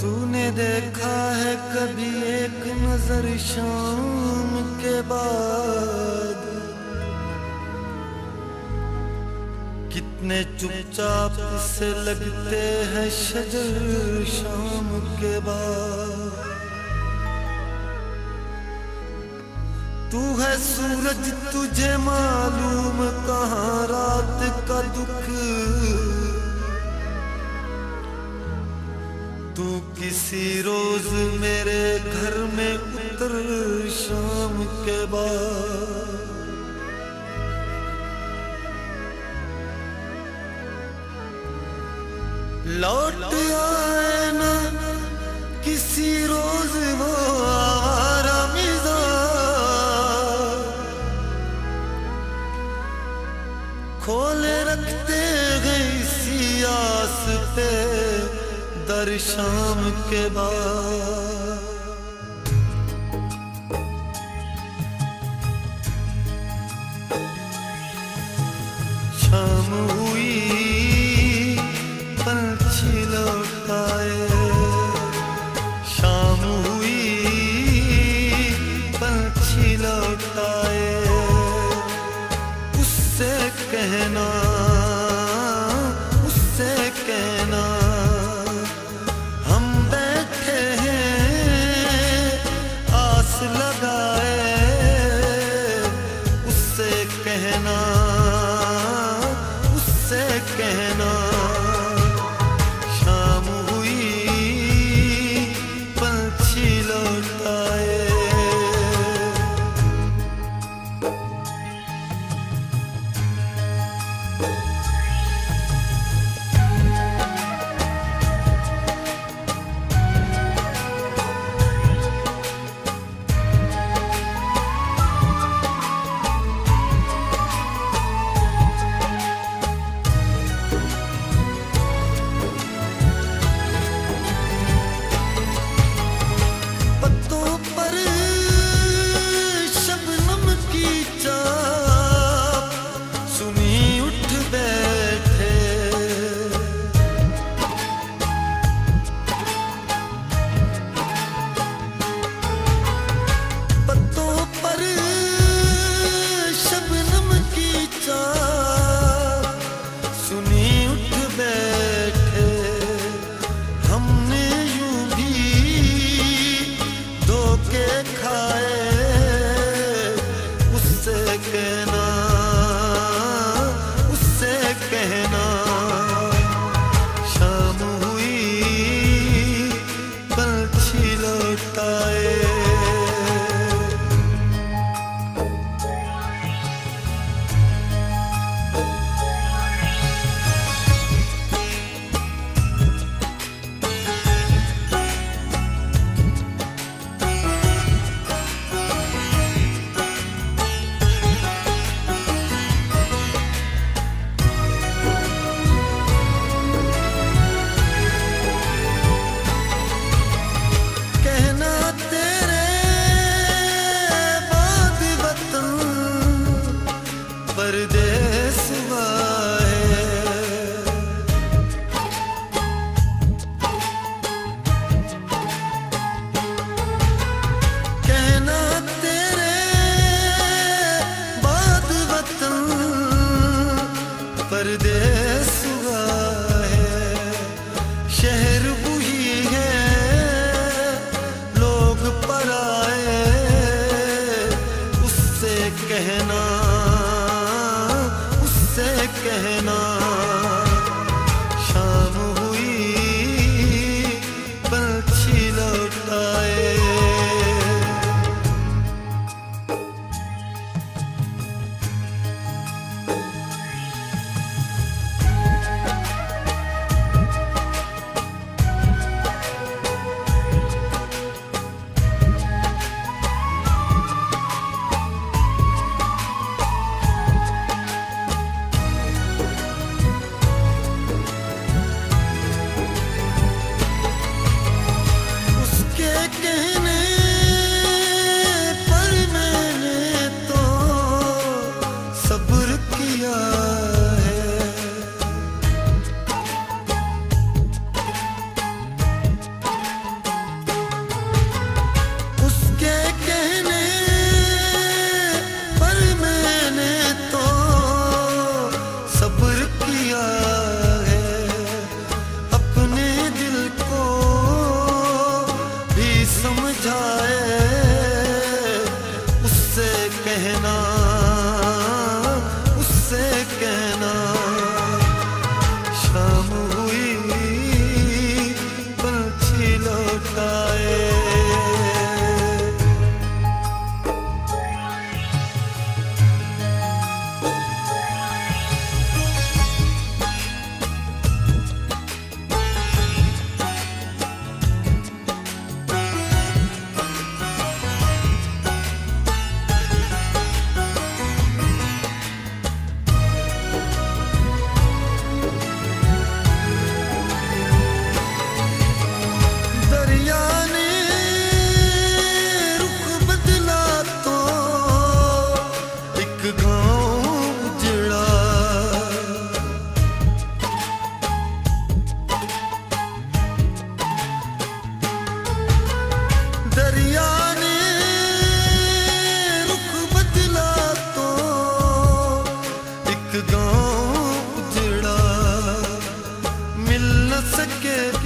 तूने देखा है कभी एक नजर शाम के बाद, कितने चुपचाप से लगते हैं शजर शाम के बाद। तू है सूरज तुझे मालूम कहाँ रात का दुख, तू किसी रोज मेरे घर में उतर शाम के बाद। लौट आए ना किसी रोज वो आवारा मिजाज, खोले रखते हैं इसी आस पे दर शाम के बाद। शाम हुई पंछी लौट आए, शाम हुई पंछी लौट आए। उससे कहना, उससे कहना हम बैठे हैं आस लगाए। उससे कहना, उससे कहना शाम हुई सके